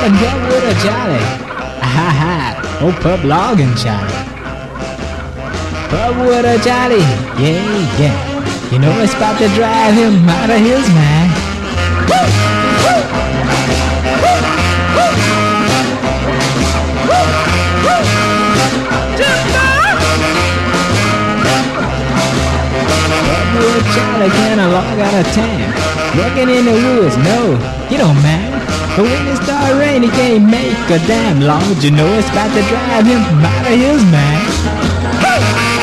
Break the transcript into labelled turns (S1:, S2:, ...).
S1: and what would a jolly? Ha ha, oh pub logging Charlie. Pub would a jolly, yeah, yeah. You know it's about to drive him out of his mind. Charlie can a log out of town, working in the woods, no, he don't mind. But when it start raining, he can't make a damn. Lord, you know it's about to drive him out of his mind.